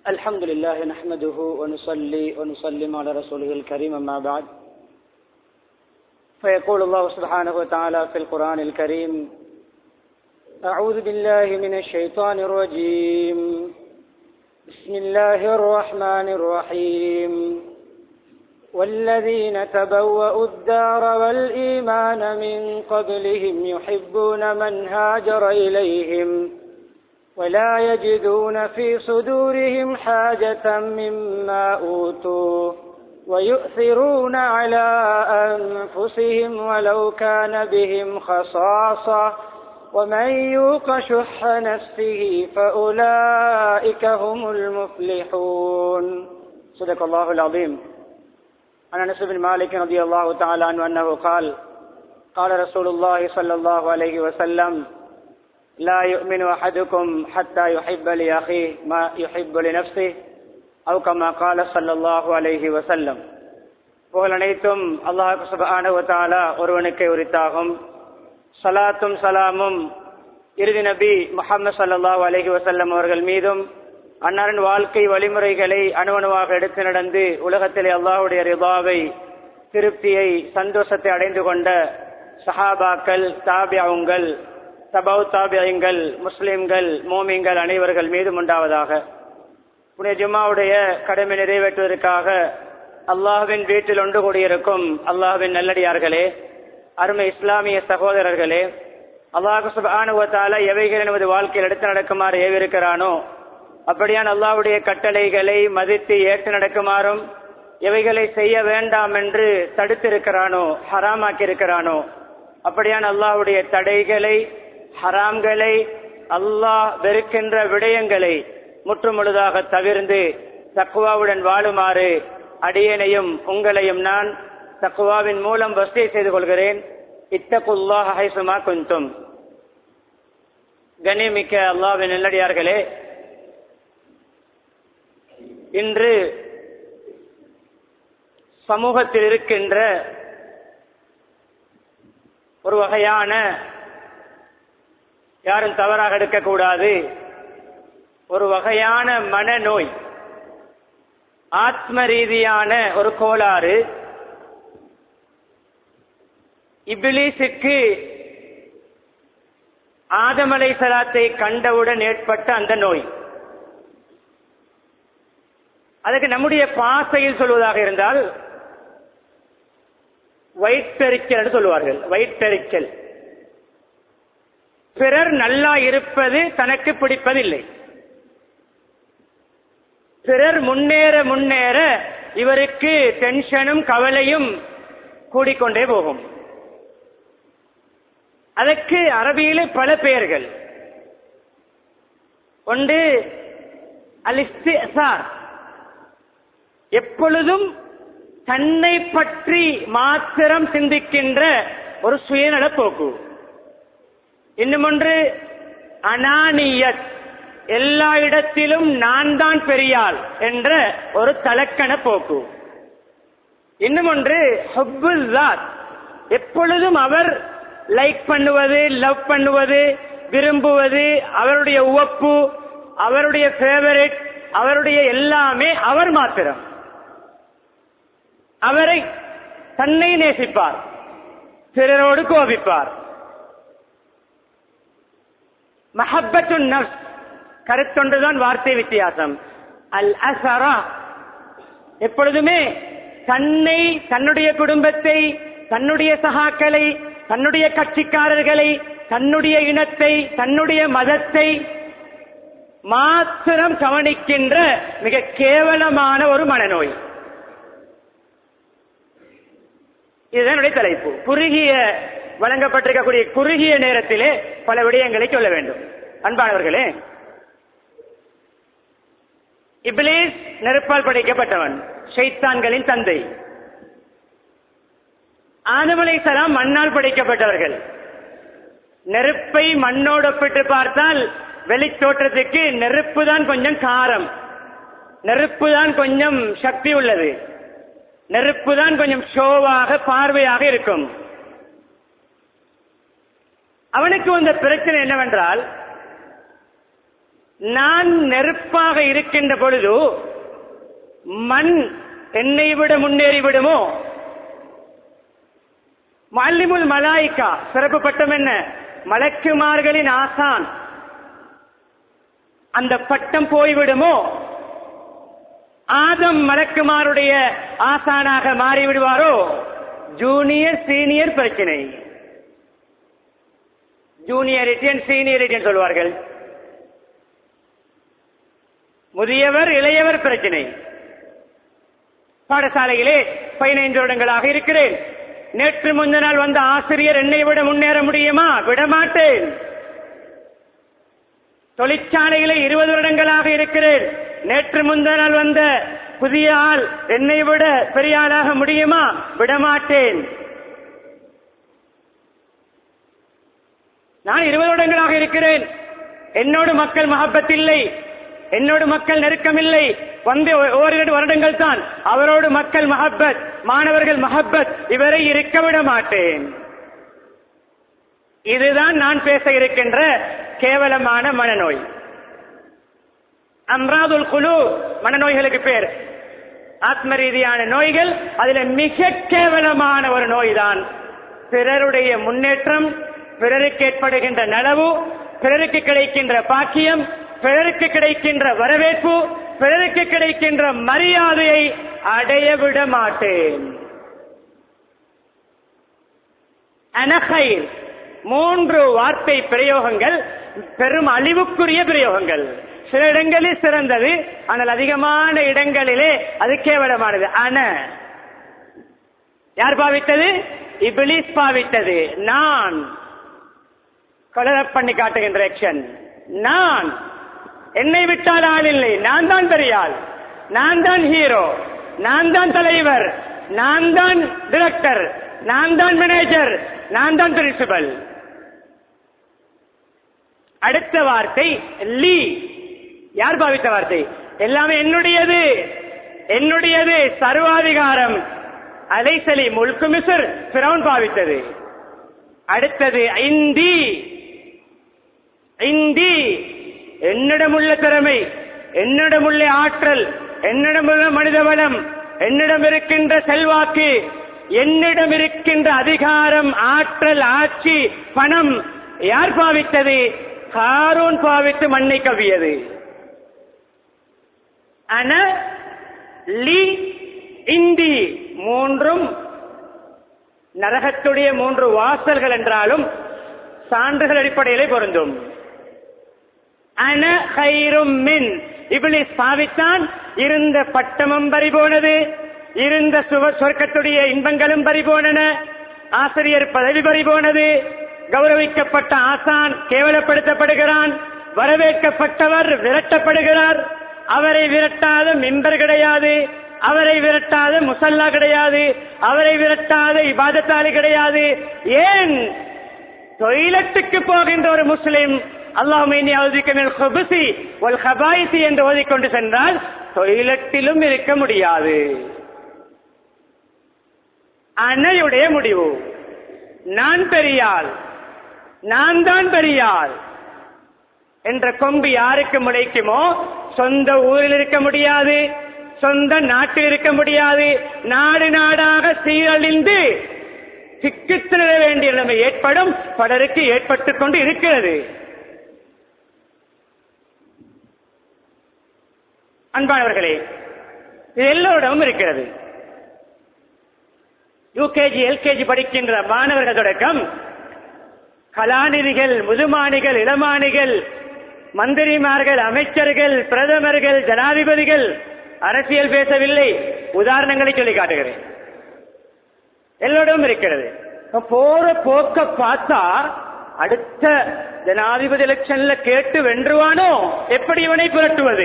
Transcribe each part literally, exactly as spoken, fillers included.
الحمد لله نحمده ونصلي ونسلم على رسوله الكريم أما بعد فيقول الله سبحانه وتعالى في القرآن الكريم: أعوذ بالله من الشيطان الرجيم، بسم الله الرحمن الرحيم. والذين تبوأوا الدار والإيمان من قبلهم يحبون من هاجر إليهم ولا يجدون في صدورهم حاجة مما أوتوا ويؤثرون على أنفسهم ولو كان بهم خصاصة ومن يوق شح نفسه فأولئك هم المفلحون. صدق الله العظيم. عن أنس بن مالك رضي الله تعالى عنه أنه قال: قال رسول الله صلى الله عليه وسلم: لا يؤمن أحدكم حتى يحب لأخيه ما يحب لنفسه أو كما قال صلى الله عليه وسلم. புகழ் அனைத்தும் அல்லாஹ் சுப்ஹானஹு வ தஆலா ஒருவனுக்கே உரித்தாகும். ஸலாத்தும் ஸலாமும் இறுதி நபி முஹம்மது ஸல்லல்லாஹு அலைஹி வஸல்லம் அவர்கள் மீதும், அன்னாரின் வாழ்க்கை வழிமுறைகளை அணுவணுவாக எடுத்து நடந்து உலகத்திலே அல்லாஹ்வுடைய ரிதாவை, திருப்தியை, சந்தோஷத்தை அடைந்து கொண்ட சஹாபாக்கள், தாபிஊன்கள், தபவு தாபியங்கள், முஸ்லிம்கள், மோமின்கள் அனைவர்கள் மீதும் உண்டாவதாக. புனித ஜும்மாவுடைய கடமை நிறைவேற்றுவதற்காக அல்லாஹ்வின் வீட்டில் ஒன்று கூடியிருக்கும் அல்லாஹ்வின் நல்லடியார்களே, அருமை இஸ்லாமிய சகோதரர்களே, அல்லாஹ் சுப்ஹானஹு வ தஆலா எவைகளை நமது வாழ்க்கையில் எடுத்து நடக்குமாறு ஏவிருக்கிறானோ அப்படியான அல்லாஹ்வுடைய கட்டளைகளை மதித்து ஏற்று நடக்குமாறும், எவைகளை செய்ய வேண்டாம் என்று தடுத்திருக்கிறானோ, ஹராமாக்கி இருக்கிறானோ அப்படியான அல்லாஹ்வுடைய தடைகளை, ஹராம்களை, அல்லாஹ் வெறுக்கின்ற விடயங்களை முற்றுமுழுதாக தவிர்ந்து தக்வாவுடன் வாழுமாறு அடியேனையும் உங்களையும் நான் தக்வாவின் மூலம் வசிய செய்து கொள்கிறேன். இத்தகுல்லாஹ ஹைசுமா குன்தும். கண்ணியமிக்க அல்லாஹ்வின் நல்லடியார்களே, இன்று சமூகத்தில் இருக்கின்ற ஒரு வகையான, யாரும் தவறாக எடுக்கக்கூடாது, ஒரு வகையான மனநோய், ஆத்ம ரீதியான ஒரு கோளாறு, இப்லீஸுக்கு ஆதம் அலைஹிஸ்ஸலாத்தை கண்டவுடன் ஏற்பட்ட அந்த நோய். அதுக்கு நம்முடைய பாசையில் சொல்வதாக இருந்தால் வயிற்றெரிச்சல் என்று சொல்வார்கள். வயிற்றெரிச்சல். பிறர் நல்லா இருப்பது தனக்கு பிடிப்பதில்லை. பிறர் முன்னேற முன்னேற இவருக்கு டென்ஷனும் கவலையும் கூடிக்கொண்டே போகும். அதற்கு அரபியிலே பல பெயர்கள். ஒன்று அல்-இஸ்திஸார், எப்பொழுதும் தன்னை பற்றி மாத்திரம் சிந்திக்கின்ற ஒரு சுயநல போக்கு. இன்னும் ஒன்று அனானியத், எல்லா இடத்திலும் நான் தான் பெரியாள் என்ற ஒரு தலக்கண போக்கு. இன்னும் ஒன்று ஹுப்புல் ஸாத், எப்பொழுதும் அவர் லைக் பண்ணுவது, லவ் பண்ணுவது, விரும்புவது, அவருடைய உவப்பு, அவருடைய ஃபேவரட், அவருடைய எல்லாமே அவர் மாத்திரம். அவரை தன்னை நேசிப்பார், பிறரோடு கோபிப்பார். மஹப்பத்துன் நஃப்ஸ், கருத்தொன்றுதான், வார்த்தை வித்தியாசம். அல் அஸரா, எப்பொழுதுமே தன்னை, தன்னுடைய குடும்பத்தை, தன்னுடைய சகாக்களை, தன்னுடைய கட்சிக்காரர்களை, தன்னுடைய இனத்தை, தன்னுடைய மதத்தை மாத்திரம் கவனிக்கின்ற மிக கேவலமான ஒரு மனநோய். இதுதான் தலைப்பு. குறுகிய வழங்கப்பட்டிருக்கக்கூடிய குறுகிய நேரத்திலே பல விடயங்களை சொல்ல வேண்டும். அன்பானவர்களே, இப்லீஸ் நெருப்பால் படைக்கப்பட்டவன், ஷைத்தான்களின் தந்தை. ஆதம் அலைஹிஸ்ஸலாம் மண்ணால் படைக்கப்பட்டவர்கள். நெருப்பை மண்ணோடு ஒப்பிட்டு பார்த்தால் வெளித்தோற்றத்துக்கு நெருப்பு தான் கொஞ்சம் காரம், நெருப்பு தான் கொஞ்சம் சக்தி உள்ளது, நெருப்பு தான் கொஞ்சம் ஷோவாக, பார்வையாக இருக்கும். அவனுக்கு வந்த பிரச்சனை என்னவென்றால், நான் நெருப்பாக இருக்கின்ற பொழுது மண் என்னை விட முன்னேறி விடுமோ? முஅல்லிமுல் மலாயிகா சிறப்பு பட்டம் என்ன? மலக்குமார்களின் ஆசான். அந்த பட்டம் போய்விடுமோ? ஆதம் மலக்குமாருடைய ஆசானாக மாறிவிடுவாரோ? ஜூனியர் சீனியர் பிரச்சனை. ஜூனியரிட்டி சீனியரிட்டி சொல்வார்கள். முதியவர் இளையவர் பிரச்சனை. பாடசாலையிலே பதினைந்து வருடங்களாக இருக்கிறேன். நேற்று முந்த நாள் வந்த ஆசிரியர் என்னை விட முன்னேற முடியுமா? விடமாட்டேன். தொழிற்சாலையிலே இருபது வருடங்களாக இருக்கிறேன். நேற்று முந்த நாள் வந்த புதிய ஆள் என்னை விட பெரிய ஆளாக முடியுமா? விடமாட்டேன். நான் இருபது வருடங்களாக இருக்கிறேன். என்னோடு மக்கள் மஹப்பத் இல்லை, என்னோடு மக்கள் நெருக்கம் இல்லை. வந்து ஓரிரண்டு வருடங்கள் தான். அவரோடு மக்கள் மஹப்பத், மாணவர்கள் மஹப்பத், இவரை இருக்க விட மாட்டேன். இதுதான் நான் பேச இருக்கின்ற கேவலமான மனநோய். அம்ராதுல் குலூ மனநோய்களுக்கு பேர். ஆத்ம ரீதியான நோய்கள். அதில் மிக கேவலமான ஒரு நோய் தான் பிறருடைய முன்னேற்றம், பிறருக்கு ஏற்படுகின்ற நலவு, பிறருக்கு கிடைக்கின்ற பாக்கியம், பிறருக்கு கிடைக்கின்ற வரவேற்பு, பிறருக்கு கிடைக்கின்ற மரியாதையை அடைய விட மாட்டேன். அனகைர் மூன்று வார்த்தை பிரயோகங்கள் பெரும் அழிவுக்குரிய பிரயோகங்கள். சில இடங்களில் சிறந்தது, ஆனால் அதிகமான இடங்களிலே அது கேவலமானது. அன யார் பாவித்தது? இப்லீஸ் பாவித்தது. நான் கலர் பண்ணி காட்டுகின்ற ஆக்ஷன். நான் என்னை விட்டால் ஆள் இல்லை, நான் தான் பெரிய ஆள், நான் தான் ஹீரோ, நான் தான் தலைவர், நான் தான் டைரக்டர், நான் தான் மேனேஜர், நான் தான் பிரின்சிபல். அடுத்த வார்த்தை லீ. யார் பாவித்த வார்த்தை? எல்லாமே என்னுடையது, என்னுடையது, சர்வாதிகாரம். அலைசலி முல்கு மிஸ்ர் ஃபிரௌன் பாவித்தது. அடுத்தது இந்தி. இந்தி என்னிடமுள்ள திறமை, என்னிடமுள்ள ஆற்றல், என்னிடமுள்ள மனித வளம், என்னிடம் இருக்கின்ற செல்வாக்கு, என்னிடம் இருக்கின்ற அதிகாரம், ஆற்றல், ஆட்சி, பணம். யார் பாவித்தது? காரூன் பாவித்து மண்ணை கவ்வியது. அன லீ இந்தி மூன்றும் நரகத்துடைய மூன்று வாசல்கள் என்றாலும் சான்றுகள் அடிப்படையிலே பொருந்தும். அன கைரும் மின் இப்லீஸ் பாவித்தான். இருந்த பட்டமும் பறிபோனது, இருந்த சொர்க்கத்துடைய இன்பங்களும் பறிபோனன, ஆசிரியர் பதவி பறிபோனது, கௌரவிக்கப்பட்ட ஆசான் கேவலப்படுத்தப்படுகிறான், வரவேற்கப்பட்டவர் விரட்டப்படுகிறார். அவரை விரட்டாத மிம்பர் கிடையாது, அவரை விரட்டாத முசல்லா கிடையாது, அவரை விரட்டாத இபாதத்தாலி கிடையாது. ஏன்? டொய்லெட்டுக்கு போகின்ற ஒரு முஸ்லிம் அல்லாஹும்ம இன்னி அஊதுபிக மினல் குபுஸி வல் கபாயிஸி என்று ஓதிக்கொண்டு சென்றால் டொய்லெட்டிலும் இருக்க முடியாது. அன்னையுடைய முடிவு. நான் பெரியாள், நான் தான் பெரியாள் என்ற கொம்பு யாருக்கு முளைக்குமோ சொந்த ஊரில் இருக்க முடியாது, சொந்த நாட்டில் இருக்க முடியாது. நாடு நாடாக சீரழிந்து சிக்கித்திர வேண்டிய நிலைமை ஏற்படும். பலருக்கு ஏற்பட்டுக் கொண்டு இருக்கிறது. அன்பானவர்களே, இது எல்லோரிடமும் இருக்கிறது. யூகேஜி எல்கேஜி படிக்கின்ற மாணவர்கள் தொடக்கம் கலாநிதிகள், முதுமானிகள், இளமானிகள், மந்திரிமார்கள், அமைச்சர்கள், பிரதமர்கள், ஜனாதிபதிகள், அரசியல் பேசவில்லை, உதாரணங்களை சொல்லி காட்டுகிறேன். எல்லோரும் இருக்கிறது. போற போக்க பார்த்தா அடுத்த ஜனாதிபதி எலெக்ஷன்ல கேட்டு வென்றுவானோ எப்படி இவனை புரட்டுவது?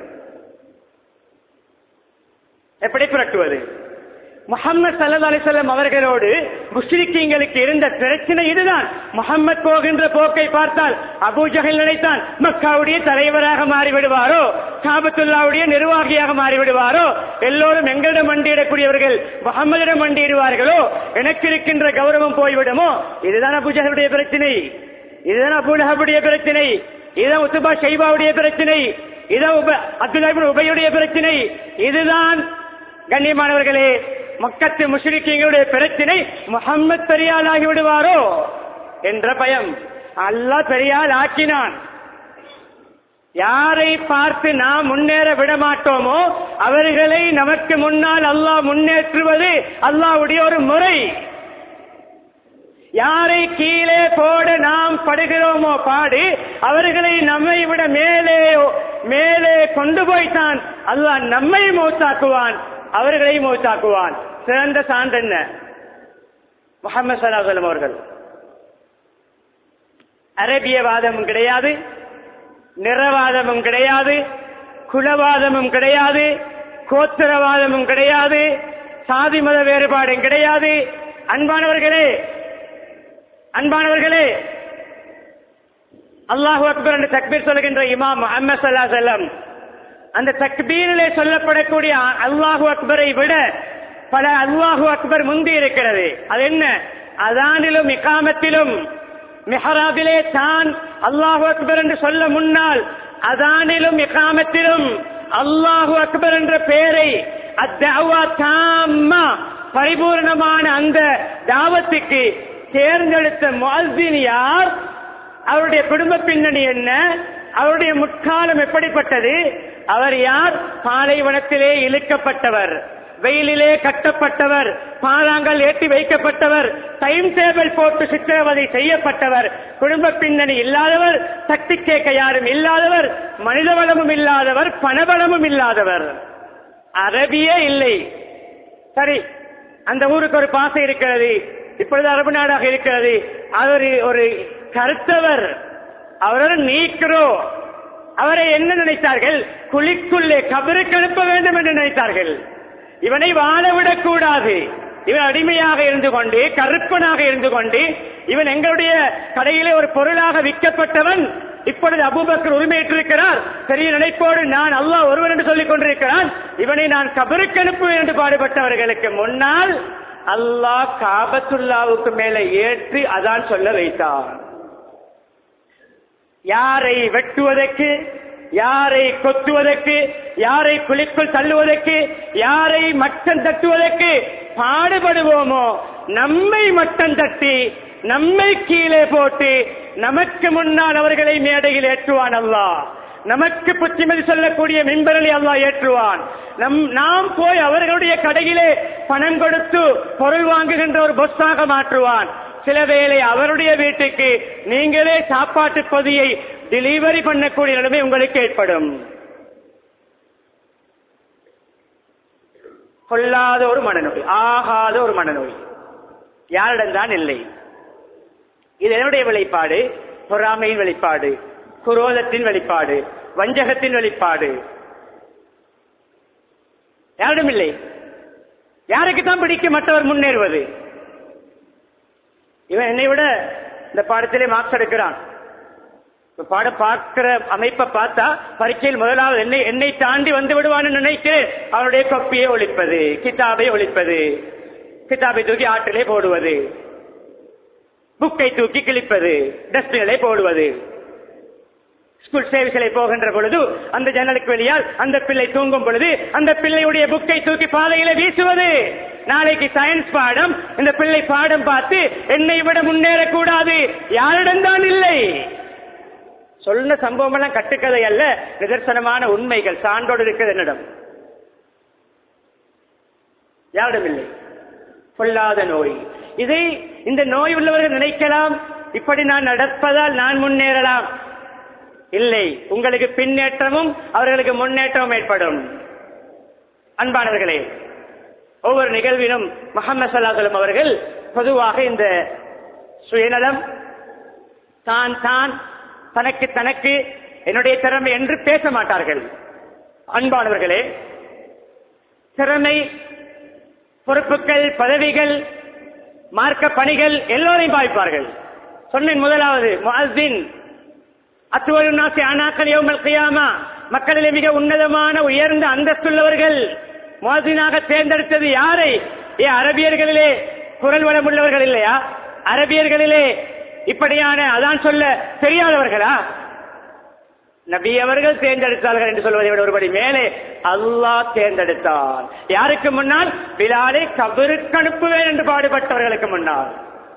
எப்படி புரட்டுவது? முஹம்மது ஸல்லல்லாஹு அலைஹி வஸல்லம் அவர்களோடு முஷ்ரிக்கீங்களுக்கு இருந்த பிரச்சனை இதுதான். முஹம்மது போகின்ற போக்கை பார்த்தால் அபூ ஜஹல் நினைத்தான் மக்காவுடைய தலைவராக மாறிவிடுவாரோ, காபத்துல்லாவுடைய நிர்வாகியாக மாறிவிடுவாரோ, எல்லோரும் எங்களிடம் மண்டியிடக்கூடியவர்கள் முஹம்மதிடம் மண்டியிடுவார்களோ, எனக்கு இருக்கின்ற கௌரவம் போய்விடுமோ. இதுதான் அபூ ஜஹலுடைய பிரச்சனை, இதுதான் அபூ லஹபுடைய பிரச்சனை. இதான் உத்பா ஷைபாவுடைய பிரச்சனை, இதான் அப்துல்லா இப்னு உபையுடைய பிரச்சனை. இதுதான் கண்ணியமானவர்களே மக்கத்து முஷ்ரிக்கீங்களுடைய பிரச்சனை. முஹம்மது பெரியால் ஆகி விடுவாரோ என்ற பயம். அல்லாஹ் பெரியால் ஆக்கினான். யாரை பார்த்து நாம் முன்னேற விட மாட்டோமோ அவர்களை நமக்கு முன்னால் அல்லாஹ் முன்னேற்றுவது அல்லாஹ்வுடைய ஒரு முறை. யாரை கீழே போட நாம் படுகிறோமோ பாடு, அவர்களை நம்மை விட மேலே மேலே கொண்டு போய்த்தான் அல்லாஹ் நம்மை மௌத்தாக்குவான், அவர்களை மௌத்தாக்குவான். சிறந்த சான்று என்ன? முஹம்மது ஸல்லல்லாஹு அலைஹி வஸல்லம் அவர்கள். அரபியவாதமும் கிடையாது, நிறவாதமும் கிடையாது, குலவாதமும் கிடையாது, கோத்திரவாதமும் கிடையாது, சாதி மத வேறுபாடும் கிடையாது. அன்பானவர்களே அன்பானவர்களே அல்லாஹு அக்பர் என்று தக்பீர் சொல்லுகின்ற இமாம் முஹம்மது ஸல்லல்லாஹு அலைஹி வஸல்லம் அந்த தக்பீரிலே சொல்லப்படக்கூடிய அல்லாஹு அக்பரை விட பல அல்லாஹு அக்பர் முந்தி இருக்கிறது. அது என்ன? அதானிலும் இகாமத்திலும் மிஹராபிலே தான் அல்லாஹு அக்பர் என்று சொல்ல முன்னால் அதானிலும் இகாமத்திலும் அல்லாஹு அக்பர் என்ற பெயரை அத்தஅவா தாம்மா பரிபூர்ணமான அந்த தாவத்துக்கு தேர்ந்தெடுத்த முஅஸ்ஸின் யார்? அவருடைய குடும்ப பின்னணி என்ன? அவருடைய முற்காலம் எப்படிப்பட்டது? அவர் யார்? பாலைவனத்திலே இழுக்கப்பட்டவர், வெயிலிலே கட்டப்பட்டவர், பாறாங்கல் ஏற்றி வைக்கப்பட்டவர், டைம் டேபிள் போட்டு சித்திரவதை செய்யப்பட்டவர், குடும்ப பின்னணி இல்லாதவர், தட்டி கேட்க யாரும் இல்லாதவர், மனித வளமும் இல்லாதவர், பணபலமும் இல்லாதவர், அரபியே இல்லை. சரி, அந்த ஊருக்கு ஒரு பாசை இருக்கிறது, இப்பொழுது அரபு நாடாக இருக்கிறது. அவர் ஒரு கருத்தவர், அவரோட நீக்கிறோ. அவரை என்ன நினைத்தார்கள்? குழிக்குள்ளே கபருக்கு அனுப்ப வேண்டும் என்று நினைத்தார்கள். இவனை வாழவிடக் கூடாது, இவன் அடிமையாக இருந்து கொண்டு கருப்பனாக இருந்து கொண்டு இவன் எங்களுடைய கடையிலே ஒரு பொருளாக விற்கப்பட்டவன், இப்பொழுது அபூபக்கர் உரிமையிட்டிருக்கிறார், பெரிய நினைப்போடு நான் அல்லாஹ் ஒருவன் என்று சொல்லிக் கொண்டிருக்கிறான், இவனை நான் கபருக்கு அனுப்புவேன் என்று பாடுபட்டவர்களுக்கு முன்னால் அல்லாஹ் காபத்துல்லாவுக்கு மேலே ஏற்றி அதான் சொல்ல வைத்தான். யாரை வெட்டுவதற்கு, யாரை கொத்துவதற்கு, யாரை குழிக்குள் தள்ளுவதற்கு, யாரை மட்டம் தட்டுவதற்கு பாடுபடுவோமோ நம்மை மட்டம் தட்டி நம்மை கீழே போட்டு நமக்கு முன்னால் அவர்களை மேடையில் ஏற்றுவான் அல்லாஹ். நமக்கு புத்திமதி சொல்லக்கூடிய மிம்பரலை அல்லாஹ் ஏற்றுவான். நம் நாம் போய் அவர்களுடைய கடையிலே பணம் கொடுத்து பொருள் வாங்குகின்ற ஒரு பொஸ்ஸாக மாற்றுவான். சில வேளை அவருடைய வீட்டுக்கு நீங்களே சாப்பாட்டு பொதியை டெலிவரி பண்ணக்கூடிய நிலைமை உங்களுக்கு ஏற்படும். கொள்ளாத ஒரு மனநோய், ஆகாத ஒரு மனநோய் யாரிடம்தான் இல்லை. இது என்னுடைய வெளிப்பாடு, பொறாமையின் வெளிப்பாடு, குரோதத்தின் வெளிப்பாடு, வஞ்சகத்தின் வெளிப்பாடு. யாரிடம் இல்லை. யாருக்குத்தான் பிடிக்கும் மற்றவர் முன்னேறுவது? இவன் என்னை விட இந்த பாடத்திலே மார்க்ஸ் எடுக்கிறான். பாட பார்க்கிற அமைப்பை பார்த்தா பரீட்சையில் முதலாவது என்னை என்னை தாண்டி வந்து விடுவான்னு நினைக்கிறேன். அவனுடைய கொப்பியை ஒழிப்பது, கிதாபை ஒழிப்பது, கிதாபை தூக்கி ஆற்றிலே போடுவது, புக்கை தூக்கி கிழிப்பது, டஸ்ட்பினிலே போடுவது. ஸ்கூல் சேவைகளை போகின்ற பொழுது அந்த ஜன்னலுக்கு வெளியால் அந்த பிள்ளை தூங்கும் பொழுது அந்த பிள்ளையுடைய புக்கை தூக்கி பாதையில வீசுவது. நாளைக்கு சயின்ஸ் பாடம், இந்த பிள்ளை பாடம் பார்த்து என்னை விட முன்னேறக்கூடாது, யாரிடம்தான் இல்லை. சொன்ன சம்பவம் எல்லாம் கட்டுக்கதை அல்ல, நிதர்சனமான உண்மைகள் சான்றோடு இருக்கிறது. என்னிடம் யாரிடம் இல்லை. கொள்ளாத நோய். இதை இந்த நோய் உள்ளவர்கள் நினைக்கலாம், இப்படி நான் நடப்பதால் நான் முன்னேறலாம். இல்லை, உங்களுக்கு பின்னேற்றமும் அவர்களுக்கு முன்னேற்றமும் ஏற்படும். அன்பானவர்களே, ஒவ்வொரு நிகழ்விலும் முஹம்மது ஸல்லல்லாஹு அலைஹி வஸல்லம் அவர்கள் பொதுவாக இந்த சுயநலம், தான் தான் தனக்கு தனக்கு என்னுடைய திறமை என்று பேச மாட்டார்கள். அன்பானவர்களே, திறமை, பொறுப்புகள், பதவிகள், மார்க்க பணிகள் எல்லோரையும் பாதிப்பார்கள். சொன்னேன் முதலாவது முஅஸ்ஸின் அத்வலுன் நாஸி அனாகல் யௌமல் கியாமா, மக்களிலே மிக உன்னதமான உயர்ந்த அந்தஸ்துள்ளவர்கள். முஅஸ்ஸினாக தேர்ந்தெடுத்தது யாரை? ஏ அரபியர்களிலே குரல் வளம் உள்ளவர்கள் இல்லையா? அரபியர்களிலே இப்படியான அதான் சொல்ல தெரியாதவர்களா? நபி அவர்கள் தேர்ந்தெடுத்தார்கள் என்று சொல்வதை விட ஒருபடி மேலே அல்லாஹ் தேர்ந்தெடுத்தார். யாருக்கு முன்னால்? பிலாலை கபருக்கு அனுப்புவேன் என்று பாடுபட்டவர்களுக்கு முன்னால்.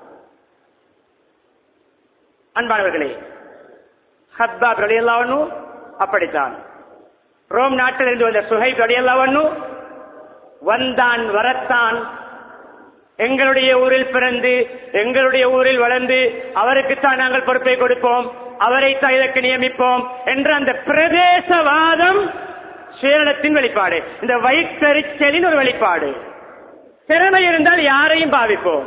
அன்பானவர்களே, ஹப்பாப் ரலியல்லாஹு அன்ஹு அப்படித்தான். ரோம் நாட்டில் இருந்து வந்த சுஹைப் ரலியல்லாஹு அன்ஹு வந்தான் வரத்தான், எங்களுடைய ஊரில் பிறந்து எங்களுடைய ஊரில் வளர்ந்து அவருக்குத்தான் நாங்கள் பொறுப்பை கொடுப்போம், அவரைத்தான் இதற்கு நியமிப்போம் என்ற அந்த பிரதேசவாதம் சுயநலத்தின் வெளிப்பாடு, இந்த வயிற்றறிச்சலின் ஒரு வெளிப்பாடு. திறமை இருந்தால் யாரையும் பாவிப்போம்,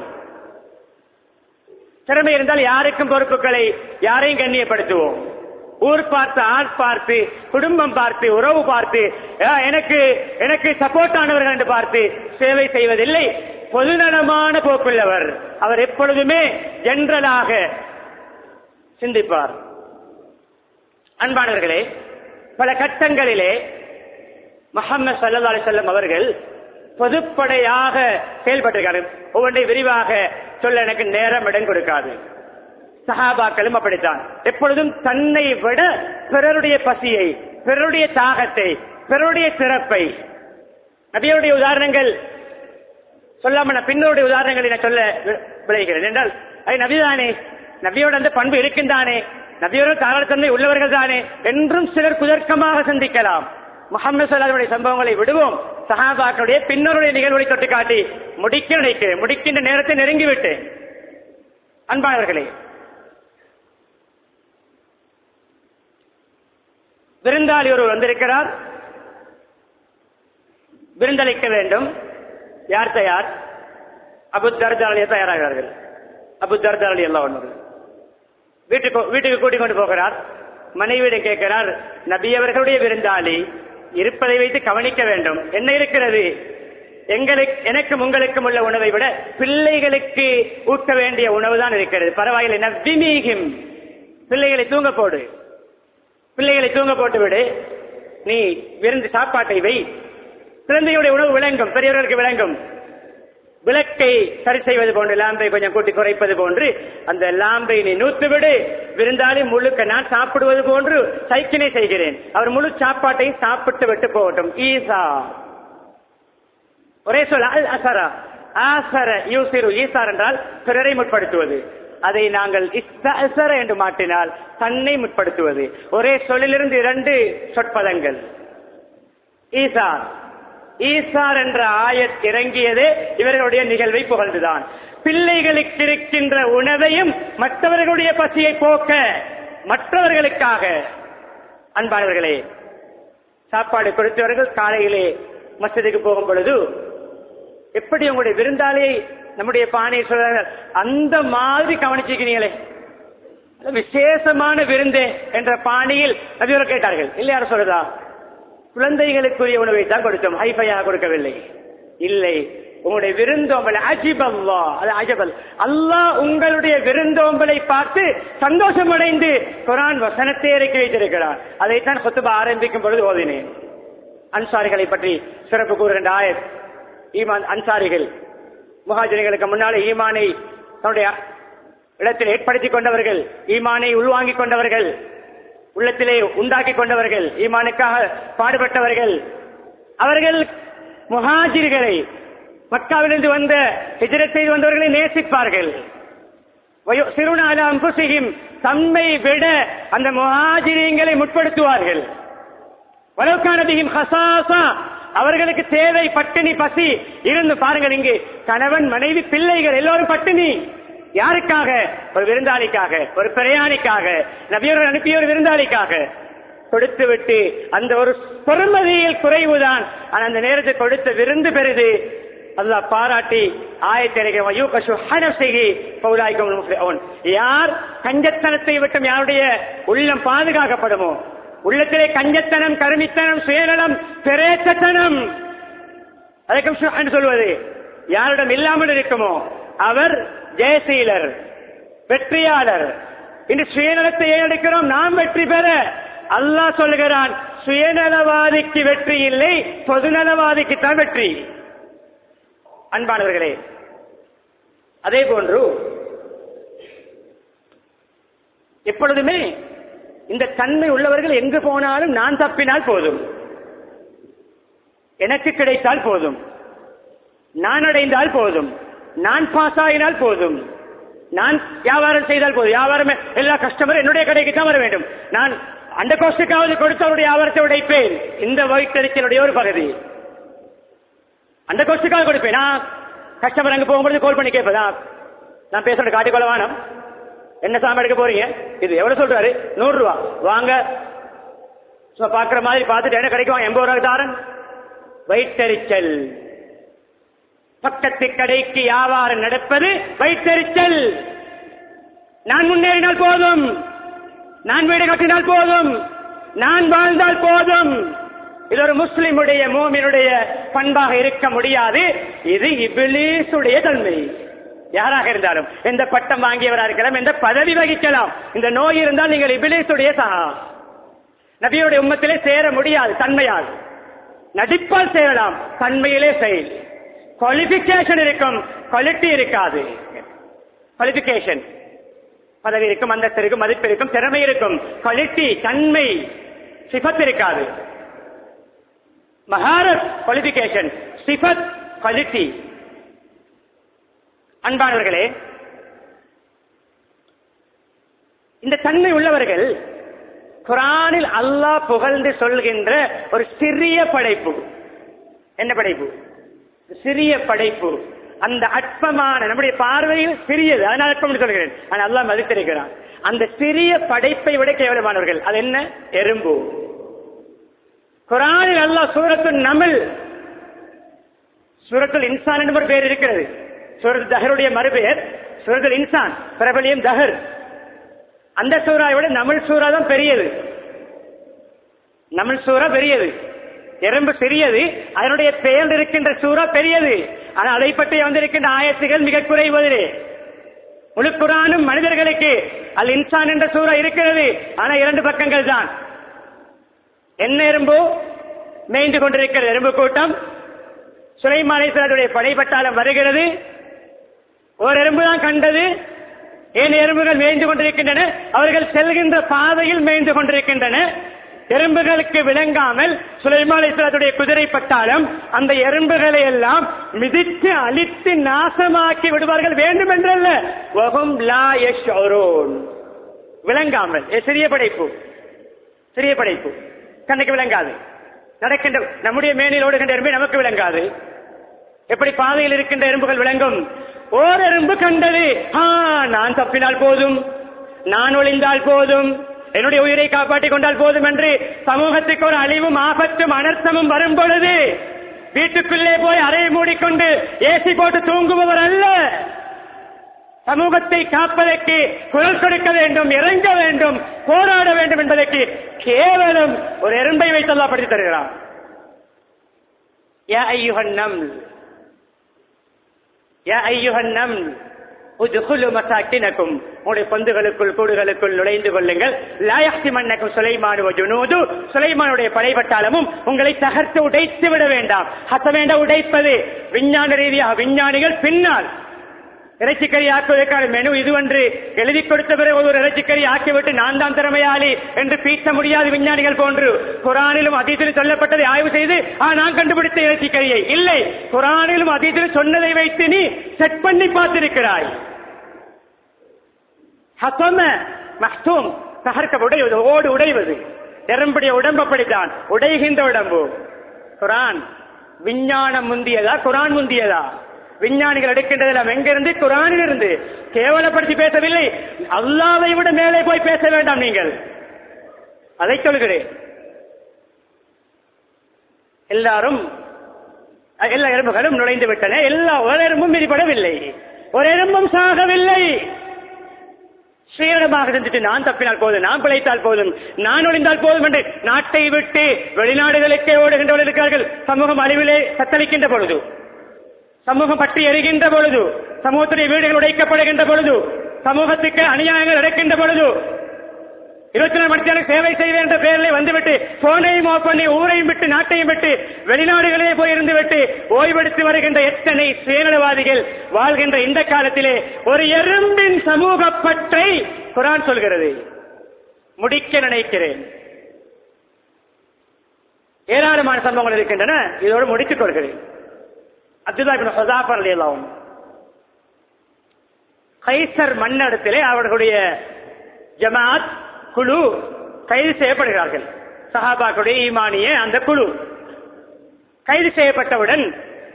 திறமை இருந்தால் யாருக்கும் பொறுப்புகளை யாரையும் கண்ணியப்படுத்துவோம். ஊர் பார்த்து, ஆள் பார்த்து, குடும்பம் பார்த்து, உறவு பார்த்து, எனக்கு எனக்கு சப்போர்ட் ஆனவர்கள் என்று பார்த்து சேவை செய்வதில்லை. பொதுநலமான போக்குள்ளவர் அவர் எப்பொழுதுமே ஜெனரலாக சிந்திப்பார். அன்பானவர்களே, பல கட்டங்களிலே முஹம்மது ஸல்லல்லாஹு அலைஹி வஸல்லம் அவர்கள் பொதுப்படையாக செயல்பட்டிருக்கிறார்கள். ஒவ்வொன்றை விரிவாக சொல்ல எனக்கு நேரம் இடம் கொடுக்காது. சஹாபாக்களும் அப்படித்தான். எப்பொழுதும் தன்னை விட பிறருடைய பசியை, பிறருடைய தாகத்தை, பிறருடைய சிறப்பை. நபியுடைய உதாரணங்கள் சொல்லாம பின்னருடைய உதாரணங்களை நான் சொல்ல விளைகிறேன் என்றால் அது நபிதானே, நபியோட அந்த பண்பு இருக்கின்றானே, நபியோட தாராளத்தன்மை உள்ளவர்கள் தானே என்றும் சிலர் குதர்க்கமாக சிந்திக்கலாம். முஹம்மது ஸல்லல்லாஹு அலைஹி வஸல்லம் சம்பவங்களை விடுவோம். சஹாபாக்களுடைய பின்னருடைய நிகழ்வுகளை தொட்டு காட்டி முடிக்க நினைக்கிறேன். முடிக்கின்ற நேரத்தை நெருங்கிவிட்டேன். அன்பானவர்களே, விருந்தாளி ஒருவர் வந்திருக்கிறார், விருந்தளிக்க வேண்டும். யார் தயார்? அபூ தர்தா தயாராகிறார்கள். அபூ தர்தா எல்லாம் ஒன்று வீட்டுக்கு வீட்டுக்கு கூட்டிக் கொண்டு போகிறார். மனைவியிடம் கேட்கிறார், நபி அவர்களுடைய விருந்தாளி இருப்பதை வைத்து கவனிக்க வேண்டும். என்ன இருக்கிறது? எங்களுக்கு எனக்கும் உங்களுக்கும் உள்ள உணவை விட பிள்ளைகளுக்கு ஊட்ட வேண்டிய உணவு தான் இருக்கிறது. பரவாயில்லை, நவ்விமீகிம், பிள்ளைகளை தூங்க போடு, பிள்ளைகளை தூங்க போட்டு விடு, நீ விருந்து சாப்பாட்டை வை. குழந்தையுடைய உணவு விளங்கும், பெரியவர்களுக்கு விளங்கும். விளக்கை சரி செய்வது போன்று, லாம்பை கொஞ்சம் கூட்டி குறைப்பது போன்று அந்த லாம்பை நீ நூத்து விடு. விருந்தாளி முழுக்க நான் சாப்பிடுவது போன்று சைக்கினை செய்கிறேன். அவர் முழு சாப்பாட்டை சாப்பிட்டு விட்டு போகட்டும். ஈசா, ஒரே சொல் அல் அசரா. ஆசர யூசிரு, ஈசார் என்றால் பிறரை முற்படுத்துவது. அதை நாங்கள் இஸ்தஅசர என்று மாற்றினால் தன்னை முற்படுத்துவது. ஒரே சொல்லிலிருந்து இரண்டு சொற்பதங்கள். ஈசார், ஈசார் என்ற ஆயத் இறங்கியதே இவர்களுடைய நிகழ்வை புகழ்ந்துதான். பிள்ளைகளுக்கு இருக்கின்ற உணவையும் மற்றவர்களுடைய பசியை போக்க, மற்றவர்களுக்காக. அன்பானவர்களே, சாப்பாடு கொடுத்தவர்கள் காலையிலே மஸ்ஜிதுக்கு போகும் பொழுது எப்படி உங்களுடைய விருந்தாளியை நம்முடைய பானையை சொல்றார்கள், அந்த மாதிரி கவனிச்சிருக்கிறீங்களே, விசேஷமான விருந்தே என்ற பாணியில் நபியவர் கேட்டார்கள். இல்லை, யாரும் சொல்றதா? குழந்தைகளுக்குரிய உணவை தான் கொடுத்தோம், ஹைஃபையாக கொடுக்கவில்லை. இல்லை, உங்களுடைய விருந்தோம்பலை அஜிபல்லா, அது அஜபல், அல்லாஹ் உங்களுடைய விருந்தோம்பலை பார்த்து சந்தோஷம் அடைந்து குர்ஆன் வசனத்தை இறக்கி வைத்திருக்கிறார். அதைத்தான் குத்பா ஆரம்பிக்கும் பொழுது ஓதினேன். அன்சாரிகளை பற்றி சிறப்பு கூறுகின்ற ஆயத். ஈமான் அன்சாரிகள் முஹாஜிர்களுக்கு முன்னாலே ஈமானை தன்னுடைய இடத்தில் ஏற்படுத்திக் கொண்டவர்கள், ஈமானை உள்வாங்கிக் கொண்டவர்கள், உள்ளத்திலே உண்டாக்கி கொண்டவர்கள், ஈமானுக்காக பாடுபட்டவர்கள். அவர்கள் முஹாஜிர்களை, மக்காவிலிருந்து வந்த ஹிஜ்ரத் செய்து வந்தவர்களை நேசிப்பார்கள். தம்மை விட அந்த முஹாஜிரீங்களை முற்படுத்துவார்கள். அவர்களுக்கு தேவை பட்டினி பசி இருந்து பாருங்கள். இங்கு கணவன் மனைவி பிள்ளைகள் எல்லோரும் பட்டினி. யாருக்காக? ஒரு விருந்தாளிக்காக, ஒரு பிரயாணிக்காக, நபியர்கள் அனுப்பிய ஒரு விருந்தாளிக்காக கொடுத்து விட்டு அந்த ஒரு பெருமதியில் குறைவுதான். ஆனால் அந்த நேரத்தை கொடுத்த விருந்து பெரிது. அல்லாஹ் பாராட்டி யார் கஞ்சத்தனத்தை விட்டும் யாருடைய உள்ளம் பாதுகாக்கப்படுமோ, உள்ளத்திலே கஞ்சத்தனம், கருமித்தனம், சுயநலம், பிரேத்தனம், அதற்கு சொல்வது யாரிடம் இல்லாமல் இருக்குமோ அவர் ஜெயசீலர், வெற்றியாளர். இன்று சுயநலத்தை ஏறெடுக்கிறோம் நாம் வெற்றி பெற. அல்லாஹ் சொல்லுகிறான், சுயநலவாதிக்கு வெற்றி இல்லை, பொதுநலவாதிக்குத்தான் வெற்றி. அன்பானவர்களே, அதே போன்று எப்பொழுதுமே இந்த தன்மை உள்ளவர்கள் எங்கு போனாலும் நான் தப்பினால் போதும், எனக்கு கிடைத்தால் போதும், நான் அடைந்தால் போதும், நான் பாஸ் ஆகினால் போதும், நான் வியாபாரம் செய்தால் போதும், வியாபாரம் எல்லா கஸ்டமரும் என்னுடைய கடைக்கு தான் வர வேண்டும், நான் அந்த கோஷ்டுக்காவது கொடுத்து அவருடைய வியாபாரத்தை உடைப்பேன். இந்த வயிற்றறிச்சலுடைய ஒரு பகுதி. அந்த கோஷ்டுக்காக கொடுப்பேன். நான் கஸ்டமர் அங்க போகும்போது கால் பண்ணி கேட்பதா, நான் பேசுறது காட்டிக்கொள்ள வேணும், என்ன சாமி எடுக்க போறீங்க, இது எவ்வளவு சொல்றாரு, நூறு ரூபா வாங்க, பாக்குற மாதிரி பார்த்துட்டு என்ன கிடைக்கும், எண்பது ரூபாய் தாரன். வயிற்றறிச்சல். பக்கத்து கடைக்கு வியாபாரம் நடப்பது வயிற்றறிச்சல். நான் முன்னேறினால் போதும், நான் வீடு கட்டினால் போதும், நான் வாழ்ந்தால் போதும். இது ஒரு முஸ்லிமுடைய மோமினுடைய பண்பாக இருக்க முடியாது. இது இபிலீசுடைய தன்மை. யாராக இருந்தாலும், எந்த பட்டம் வாங்கியவராக இருக்கலாம், எந்த பதவி வகிக்கலாம், இந்த நோய் இருந்தால் நீங்கள் இபிலீசுடைய சகா. நபியுடைய உம்மத்திலே சேர முடியாது தன்மையால். நடிப்பால் சேரலாம், தன்மையிலே செயல். குவாலிபிகேஷன் இருக்கும், குவாலிட்டி இருக்காது. குவாலிபிகேஷன் பதவி இருக்கும், அந்தஸ்து இருக்கும், மதிப்பு இருக்கும், திறமை இருக்கும், குவாலிட்டி தன்மை சிபத் இருக்காது. மஹாரத் குவாலிபிகேஷன், சிபத் குவாலிட்டி. அன்பானவர்களே, இந்த தன்மை உள்ளவர்கள் குர்ஆனில் அல்லாஹ் புகழ்ந்து சொல்கின்ற ஒரு சிறிய படைப்பு. என்ன படைப்பு? சிறிய படைப்பு. அந்த அற்பமான, நம்முடைய பார்வையில் சிறியது, அதனால் அற்பம் சொல்கிறேன், ஆனால் அல்லாஹ் மதித்திருக்கிறான். அந்த சிறிய படைப்பை விட கேவலமானவர்கள். அது என்ன? எறும்பு. குர்ஆனில் அல்லாஹ் சூரத்துல் நம்ல், சூரத்துல் இன்சான் என்று ஒரு பேர் இருக்கிறது. சூரத் தஹருடைய மறுபெயர் சூரத்துல் இன்சான், பிரபலியம் தஹர். அந்த சூறாவை விட நமிழ் சூறா தான் பெரியது. நமிழ் சூறா பெரியது, எறும்பு சிறியது. அதனுடைய பெயர் இருக்கின்ற சூறா பெரியது. ஆனால் அதை பற்றி வந்திருக்கின்ற ஆயத்துகள் மிக குறைவதிலே. முழு குர்ஆனும் மனிதர்களுக்கு அல் இன்சான் என்ற சூறா இருக்கிறது, ஆனால் இரண்டு பக்கங்கள் தான். என்ன எறும்பு? மேய்ந்து கொண்டிருக்கிற எறும்பு கூட்டம். சுலைமான் அலைஹிஸ்ஸலாத்துடைய படைப்பட்டாளம் வருகிறது. ஒரு எறும்பு தான் கண்டது. ஏன் எறும்புகள் மேய்ந்து கொண்டிருக்கின்றன? அவர்கள் செல்கின்ற பாதையில் மேய்ந்து கொண்டிருக்கின்றன. எறும்புகளுக்கு விளங்காமல் சுலைமான் அலைஹிஸ்ஸலாத்துடைய குதிரை பட்டாளம் அந்த எறும்புகளை எல்லாம் மிதித்து அழித்து நாசமாக்கி விடுவார்கள். வேண்டும் என்றல்ல, வஹும் லா யஷ்உரூன். விளங்காமல். சிறிய படைப்பு, சிறிய படைப்பு, கண்ணுக்கு விளங்காது. நடக்கின்ற நம்முடைய மேனில் ஓடுகின்ற எறும்பு நமக்கு விளங்காது. எப்படி பாதையில் இருக்கின்ற எறும்புகள் விளங்கும்? ஓர் எறும்பு கண்டது, நான் தப்பினால் போதும், நான் ஒளிந்தால் போதும், என்னுடைய உயிரை காப்பாற்றிக் கொண்டால் போதும் என்று சமூகத்துக்கு ஒரு அழிவும் ஆபத்தும் அனர்த்தமும் வரும் பொழுது வீட்டுக்குள்ளே போய் அறையை மூடிக்கொண்டு ஏசி போட்டு தூங்குபவர் அல்ல. சமூகத்தை காப்பதற்கு குரல் கொடுக்க வேண்டும், இறங்க வேண்டும், போராட வேண்டும் என்பதற்கு கேவலம் ஒரு எறும்பை வைத்து அல்லாஹ் படித்து தருகிறார். யா அய்யுஹன் நம்ல், யா அய்யுஹன் நம்ல் உத்குலு மசாக்கினக்கும், உங்களுடைய பந்துகளுக்குள் கூடுகளுக்குள் நுழைந்து கொள்ளுங்கள். லா யஹ்திமன்னக்கும் சுலைமான் வ ஜுனூது, சுலைமானுடைய படைபட்டாளமும் உங்களை தகர்த்து உடைத்து விட வேண்டாம். ஹசமேண்ட உடைப்பது விஞ்ஞான ரீதியாக, விஞ்ஞானிகள் பின்னால் இறைச்சிக்கறி ஆக்குவதற்கான மெனு இதுவென்று எழுதி கொடுத்த பிறகு ஒரு இறைச்சிக்கறி ஆக்கிவிட்டு நான் தான் திறமையாளி என்று பீட்ட முடியாது. விஞ்ஞானிகள் போன்று குர்ஆனிலும் ஹதீஸிலும் சொல்லப்பட்டதை ஆய்வு செய்து நான் கண்டுபிடித்த இறைச்சிக்கறியை இல்லை, குர்ஆனிலும் ஹதீஸிலும் சொன்னதை வைத்து நீ செட் பண்ணி பார்த்திருக்கிறாய். ஹசம மஹ்தூம், தகர்க்க உடைவது, ஓடு உடைவது. எறும்புடைய உடம்பு அப்படித்தான், உடைகின்ற உடம்பு. குர்ஆன் விஞ்ஞானம் முந்தியதா, குர்ஆன் முந்தியதா? விஞ்ஞானிகள் எடுக்கின்றதெல்லாம் எங்கிருந்து? குர்ஆனில் இருந்து. கேவலப்படுத்தி பேசவில்லை, அல்லாஹ்வை விட மேலே போய் பேச வேண்டாம் நீங்கள், அதை சொல்கிறேன். எல்லாரும் எல்லா எறும்புகளும் நுழைந்து விட்டன. எல்லா ஒரு எறும்பும் மிதிப்படவில்லை, ஒரு எறும்பும் சாகவில்லை. ஸ்ரீரடமாக செஞ்சுட்டு நான் தப்பினால் போதும், நான் பிழைத்தால் போதும், நான் ஒளிந்தால் போதும் என்று நாட்டை விட்டு வெளிநாடுகளுக்கே ஓடுகின்றவர்கள் இருக்கிறார்கள். சமூகம் அழிவிலே தத்தளிக்கின்ற பொழுது, சமூகம் பற்றி எரிகின்ற பொழுது, சமூகத்துடைய வீடுகள் உடைக்கப்படுகின்ற பொழுது, சமூகத்துக்கு அநியாயங்கள் நடக்கின்ற பொழுது, இருபத்தி நாலு மணி நேரம் சேவை செய்வேன் என்ற பெயரில் வந்துவிட்டு போனையும் ஆஃப் பண்ணி ஊரையும் விட்டு நாட்டையும் விட்டு வெளிநாடுகளே போயிருந்து விட்டு ஓய்வெடுத்து வருகின்ற எத்தனை சுயநலவாதிகள் வாழ்கின்ற இந்த காலத்திலே ஒரு எறும்பின் சமூக பற்றை குர்ஆன் சொல்கிறது. முடிக்க நினைக்கிறேன். ஏராளமான சம்பவங்கள் இருக்கின்றன, இதோடு முடித்துக் கொள்கிறேன். அப்துல்லா இப்னு ஹுதாஃபா ரலியல்லாஹு அன்ஹு கைசர் மன்னடத்திலே அவர்களுடைய ஜமாத் குழு கைது செய்யப்படுகிறார்கள். சஹாபாக்களுடைய ஈமானிய அந்த குழு கைது செய்யப்பட்டவுடன்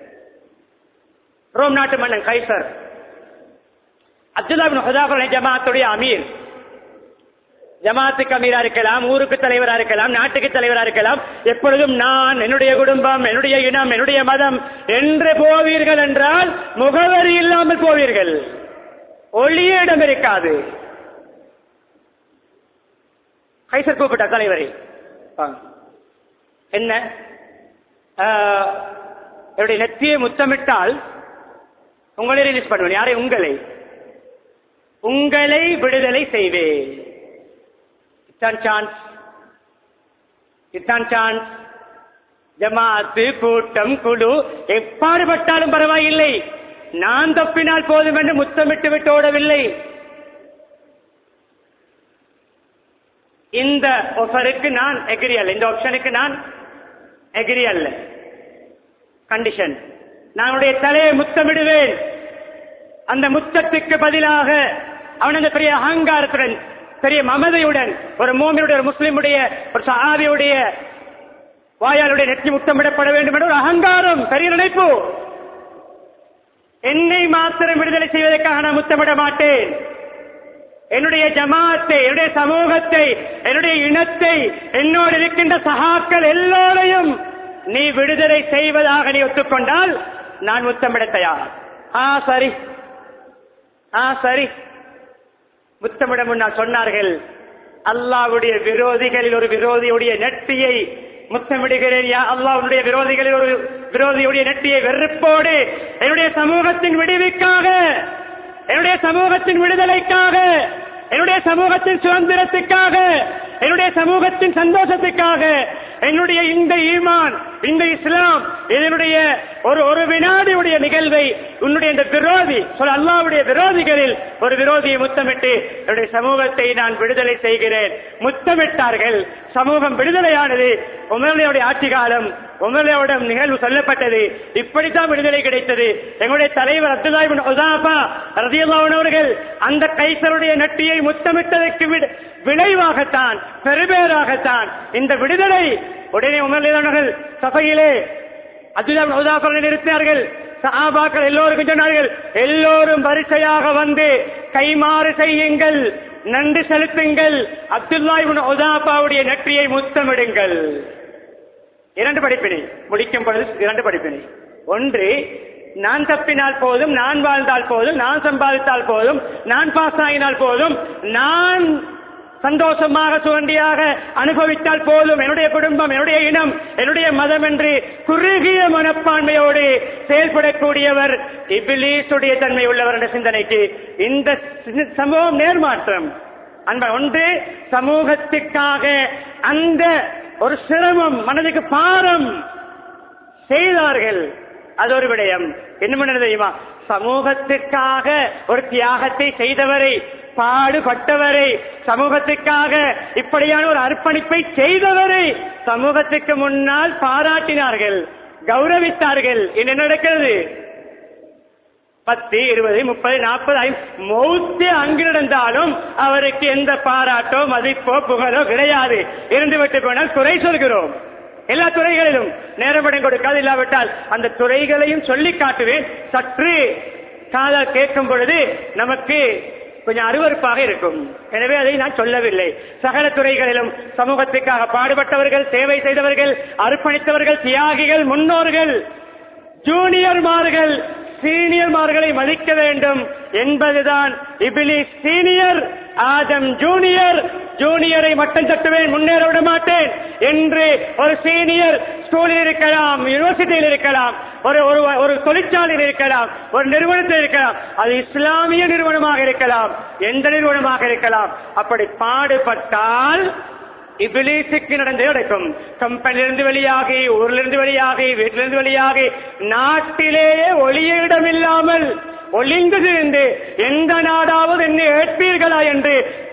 ரோம் நாட்டு மன்னன் கைசர் அப்துல்லா இப்னு ஹுதாஃபா ஜமாத்துடைய அமீர், ஜமாத்துக்கு அமீரா இருக்கலாம், ஊருக்கு தலைவரா இருக்கலாம், நாட்டுக்கு தலைவரா இருக்கலாம், எப்பொழுதும் நான், என்னுடைய குடும்பம், என்னுடைய இனம், என்னுடைய மதம் என்று போவீர்கள் என்றால் முகவரி இல்லாமல் போவீர்கள், ஒளிய இடம் இருக்காது. கைசர் கூப்பிட்ட தலைவரை, என்ன என்னுடைய நெத்தியை முத்தமிட்டால் உங்களை ரிலீஸ் பண்ணுவேன். யாரை? உங்களை உங்களை விடுதலை செய்வேன். இத்தான் சான்ஸ், இத்தான் சான்ஸ். ஜமாத்து, கூட்டம், குழு எப்பாடுபட்டாலும் பரவாயில்லை, நான் தப்பினால் போதும் என்று முத்தமிட்டு விட்டு ஓடவில்லை. இந்த ஆஃபருக்கு நான் எகிரி அல்ல, இந்த ஆப்ஷனுக்கு நான் எகிரி அல்ல. கண்டிஷன், நானுடைய தலையை முத்தமிடுவேன். அந்த முத்தத்துக்கு பதிலாக அவன் அந்த பெரிய அகங்காரத்துடன், பெரிய மமதையுடன், ஒரு மோமினுடைய, ஒரு முஸ்லிமுடைய, ஒரு சஹாபியுடைய வாயாளுடைய நெற்றி முத்தமிடப்பட வேண்டும் என்ற ஒரு அகங்காரம், பெரிய நினைப்பு. என்னை மாத்திரம் விடுதலை செய்வதற்காக நான் முத்தமிட மாட்டேன். என்னுடைய ஜமாத்தை, என்னுடைய சமூகத்தை, என்னுடைய இனத்தை, என்னோடு இருக்கின்ற சகாக்கள் எல்லோரையும் நீ விடுதலை செய்வதாக நீ ஒத்துக்கொண்டால் நான் முத்தமிட தயார். ஆ சரி, ஆ சரி. முத்தமிட முன்னால் சொன்னார்கள், அல்லாஹ்வுடைய விரோதிகளில் ஒரு விரோதியுடைய நெற்றியை முத்தமிடுகிறேன். யா அல்லாஹ்வுடைய விரோதிகளில் ஒரு விரோதியுடைய நெற்றியை வெறுப்போடு என்னுடைய சமூகத்தின் விடுவிக்காக, என்னுடைய சமூகத்தின் விடுதலைக்காக, என்னுடைய சமூகத்தின் சுதந்திரத்துக்காக, என்னுடைய சமூகத்தின் சந்தோஷத்துக்காக, என்னுடைய இந்த ஈமான், இந்த இஸ்லாம், இதனுடைய ஒரு ஒரு வினாடியுடைய நிகழ்வை உன்னுடைய இந்த விரோதி சொல்ல அல்லாஹ்வுடைய விரோதிகளில் ஒரு விரோதியை முத்தமிட்டு என்னுடைய சமூகத்தை நான் விடுதலை செய்கிறேன். முத்தமிட்டார்கள். சமூகம் விடுதலையானது. உமருடைய ஆட்சி காலம், உமருடைய நிகழ்வு சொல்லப்பட்டது. இப்படித்தான் விடுதலை கிடைத்தது. எங்களுடைய தலைவர் அப்துல்லா இப்னு ஹுதாஃபா ரலியல்லாஹு அன்ஹு அவர்கள் அந்த கைசருடைய நெற்றியை முத்தமிட்டதற்கு விளைவாகத்தான், பெருபேராகத்தான் இந்த விடுதலை. உடனே உமர்கள் சபையிலே அப்துல்லா இப்னு ஹுதாஃபாவை நிறுத்தினார்கள். சஹாபாக்கள் எல்லோருக்கும் சொன்னார்கள், எல்லோரும் வரிசையாக வந்து கைமாறு செய்யுங்கள், நன்றி செலுத்துங்கள், அப்துல்லா இப்னு ஹுதாஃபாவுடைய நெற்றியை முத்தமிடுங்கள். இரண்டு படிப்பினை முடிக்கும் பொழுது இரண்டு படிப்பினை. ஒன்று, நான் தப்பினால் போதும், நான் வாழ்ந்தால் போதும், நான் சம்பாதித்தால் போதும், நான் பாஸ் ஆகினால் போதும், நான் சந்தோஷமாக சுகண்டியாக அனுபவித்தால் போதும், என்னுடைய குடும்பம், என்னுடைய இனம், என்னுடைய மதம் என்று குறுகிய மனப்பான்மையோடு செயல்படக்கூடியவர் இப்லீசுடைய தன்மை உள்ளவர் என்ற சிந்தனைக்கு இந்த சமூகம் நேர்மாற்றம். அன்ப ஒன்று, சமூகத்துக்காக அந்த ஒரு சிரமம், மனதுக்கு பாரம் செய்தார்கள். அது ஒரு விடயம். என்ன தெரியுமா? சமூகத்திற்காக ஒரு தியாகத்தை செய்தவரை, பாடுபட்டவரை, சமூகத்துக்காக இப்படியான ஒரு அர்ப்பணிப்பை செய்தவரை சமூகத்துக்கு முன்னால் பாராட்டினார்கள், கௌரவித்தார்கள். என்ன நடக்கிறது? பத்து, இருபது, முப்பது, நாற்பது, மௌத்து அங்கு நடந்தாலும் அவருக்கு எந்த பாராட்டோ மதிப்போ புகழோ கிடையாது. இருந்துவிட்டு போனால் துறை சொல்கிறோம். எல்லா துறைகளிலும் நேரப்படம் கொடுக்காது. இல்லாவிட்டால் அந்த துறைகளையும் சொல்லி காட்டுவேன். சற்று காதால் கேட்கும் பொழுது நமக்கு கொஞ்சம் அருவருப்பாக இருக்கும். எனவே அதை நான் சொல்லவில்லை. சகல துறைகளிலும் சமூகத்துக்காக பாடுபட்டவர்கள், சேவை செய்தவர்கள், அர்ப்பணித்தவர்கள், தியாகிகள், முன்னோர்கள், ஜூனியர்மார்கள், சீனியர்மார்களை மதிக்க வேண்டும் என்பதுதான் இப்லீஸ் சீனியர், ஆதம் ஜூனியர். ஜூனியரை மட்டம் தட்டுவேன், முன்னேற விட மாட்டேன் என்று ஒரு சீனியர் ஸ்கூலில் இருக்கலாம், யூனிவர்சிட்டியில் இருக்கலாம், ஒரு ஒரு தொழிற்சாலையில் இருக்கலாம், ஒரு நிறுவனத்தில் இருக்கலாம், அது இஸ்லாமிய நிறுவனமாக இருக்கலாம், எந்த நிறுவனமாக இருக்கலாம். அப்படி பாடுபட்டால் இப்லீசுக்கு நடந்தே நடக்கும். கம்பெனியிலிருந்து வெளியாகி, ஊரிலிருந்து வெளியாகி, வீட்டிலிருந்து வெளியாகி, நாட்டிலேயே ஒளிய இடமில்லாமல் ஒளிந்து திரிந்து எந்த நாடாவது என்னை ஏற்பீர்களா என்று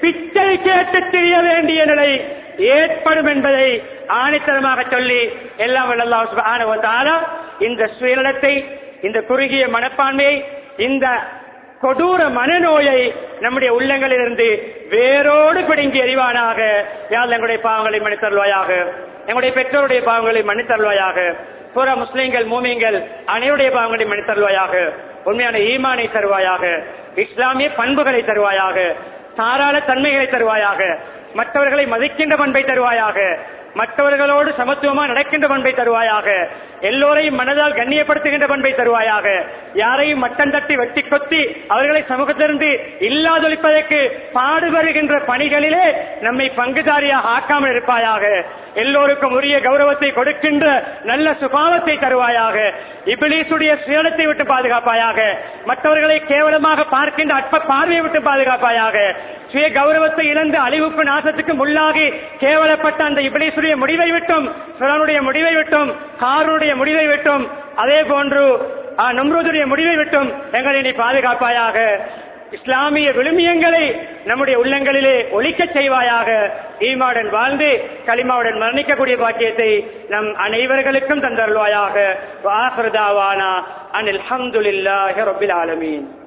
பிச்சை கேட்டு திரிய வேண்டிய நிலை ஏற்படும் என்பதை ஆணித்தரமாக சொல்லி எல்லாம் வல்ல அல்லாஹ் சுப்ஹானஹு வ தஆலா இந்த சுயநலத்தை, இந்த குறுகிய மனப்பான்மையை, இந்த கொடூர மனநோயை நம்முடைய உள்ளங்களிலிருந்து வேரோடு பிடுங்கி எறிவானாக. யா அல்லாஹ் எங்களுடைய பாவங்களை மன்னித்தருள்வாயாக, எங்களுடைய பெற்றோருடைய பாவங்களை மன்னித்தருள்வாயாக, புற முஸ்லிம்கள் மூமின்கள் அனைவருடைய பாவங்களை மன்னித்தருள்வாயாக, உண்மையான ஈமானை தருவாயாக, இஸ்லாமிய பண்புகளை தருவாயாக, தாராள தன்மைகளை தருவாயாக, மற்றவர்களை மதிக்கின்ற பண்பை தருவாயாக, மற்றவர்களோடு சமத்துவமா நடக்கின்ற பண்பை தருவாயாக, எல்லோரையும் மனதால் கண்ணியப்படுத்துகின்ற பண்பை தருவாயாக, யாரையும் மட்டம் தட்டி வெட்டி கொத்தி அவர்களை சமூகத்திலிருந்து இல்லாதொழிப்பதற்கு பாடுபடுகின்ற பணிகளிலே நம்மை பங்குதாரியாக ஆக்காமல் இருப்பாயாக, எல்லோருக்கும் உரிய கௌரவத்தை கொடுக்கின்ற நல்ல சுபாவத்தை தருவாயாக, இப்லீசுடைய சுயநலத்தை விட்டு பாதுகாப்பாயாக, மற்றவர்களை கேவலமாக பார்க்கின்ற அற்ப பார்வையை விட்டு பாதுகாப்பாயாக, சுய கௌரவத்தை இழந்து அழிவுக்கு நாசத்துக்கு முள்ளாகி கேவலப்பட்ட அந்த இப்லீசுடைய முடிவை விட்டும், ஃபிரௌனுடைய முடிவை விட்டும், காரூனுடைய முடிவை விட்டும், அதே போன்று நம்ரூதுடைய முடிவை விட்டும் எங்களை நீ பாதுகாப்பாயாக. இஸ்லாமிய விழுமியங்களை நம்முடைய உள்ளங்களிலே ஒலிக்க செய்வாயாக. ஈமாவுடன் வாழ்ந்து கலிமாவுடன் மரணிக்கக்கூடிய பாக்கியத்தை நம் அனைவர்களுக்கும் தந்தருள்வாயாக. வஆகிரு தாவானா அனில் ஹம்துலில்லாஹி ரப்பில் ஆலமீன்.